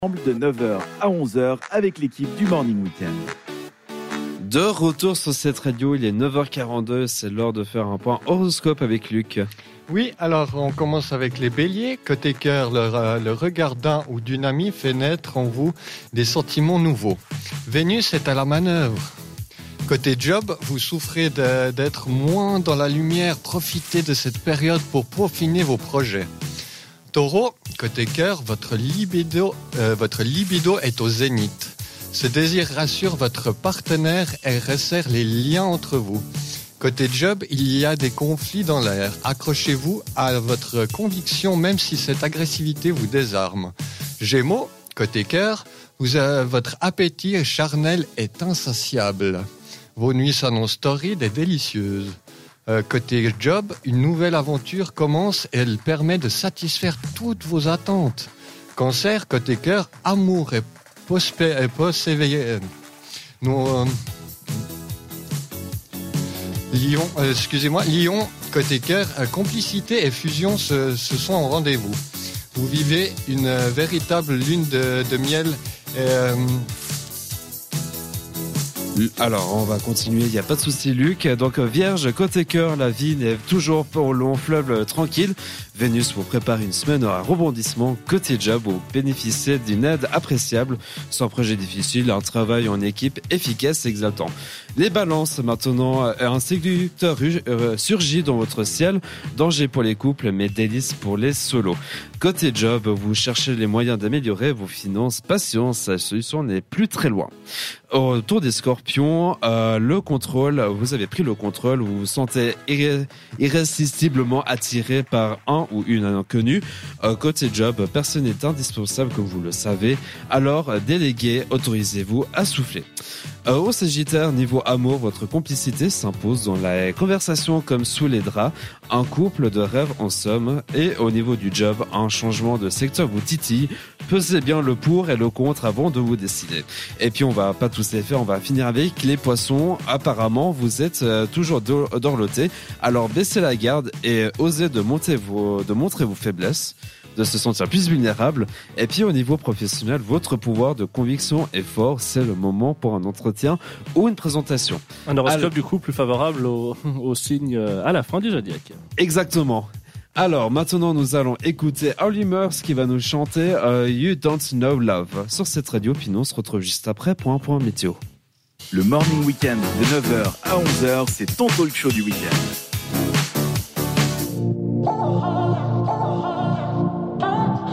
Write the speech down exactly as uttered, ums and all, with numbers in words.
De neuf heures à onze heures avec l'équipe du Morning Weekend. De retour sur cette radio, il est neuf heures quarante-deux, c'est l'heure de faire un point horoscope avec Luc. Oui, alors on commence avec les béliers. Côté cœur, le, le regard d'un ou d'une amie fait naître en vous des sentiments nouveaux. Vénus est à la manœuvre. Côté job, vous souffrez de, d'être moins dans la lumière. Profitez de cette période pour peaufiner vos projets. Taureau, côté cœur, votre libido, euh, votre libido est au zénith. Ce désir rassure votre partenaire et resserre les liens entre vous. Côté job, il y a des conflits dans l'air. Accrochez-vous à votre conviction même si cette agressivité vous désarme. Gémeaux, côté cœur, vous avez, votre appétit charnel est insatiable. Vos nuits s'annoncent torrides et délicieuses. Euh, côté job, une nouvelle aventure commence et elle permet de satisfaire toutes vos attentes. Cancer, côté cœur, amour et persévérance. Nous, euh, Lion, euh, excusez-moi, Lion, côté cœur, complicité et fusion se, se sont au rendez-vous. Vous vivez une euh, véritable lune de, de miel. Et, euh, Alors, on va continuer, il n'y a pas de souci, Luc. Donc, Vierge, côté cœur, la vie n'est toujours pas au long fleuve tranquille. Vénus vous prépare une semaine à rebondissement. Côté job, vous bénéficiez d'une aide appréciable. Sans projet difficile, un travail en équipe efficace et exaltant. Les balances, maintenant, un séducteur surgit dans votre ciel. Danger pour les couples, mais délices pour les solos. Côté job, vous cherchez les moyens d'améliorer vos finances. Patience, la solution n'est plus très loin. Autour des scorpions, euh, le contrôle, vous avez pris le contrôle, vous vous sentez irré- irrésistiblement attiré par un ou une inconnue. Euh, côté job, personne n'est indispensable comme vous le savez, alors déléguez, autorisez-vous à souffler. Euh, au Sagittaire, niveau amour, votre complicité s'impose dans la conversation comme sous les draps, un couple de rêve en somme, et au niveau du job, un changement de secteur vous titille. Pesez bien le pour et le contre avant de vous décider. Et puis on va pas tous les faire, on va finir avec les poissons. Apparemment, vous êtes euh, toujours dorlotés, alors baissez la garde et osez de, monter vos, de montrer vos faiblesses, de se sentir plus vulnérable. Et puis au niveau professionnel, votre pouvoir de conviction est fort, c'est le moment pour un entretien ou une présentation. Un horoscope Alors, du coup plus favorable au, au signe à la fin du zodiaque. Exactement. Alors maintenant nous allons écouter Holly Murs qui va nous chanter uh, You Don't Know Love sur cette radio, puis nous on se retrouve juste après pour un point météo. Le Morning Weekend de neuf heures à onze heures, c'est ton talk show du week-end.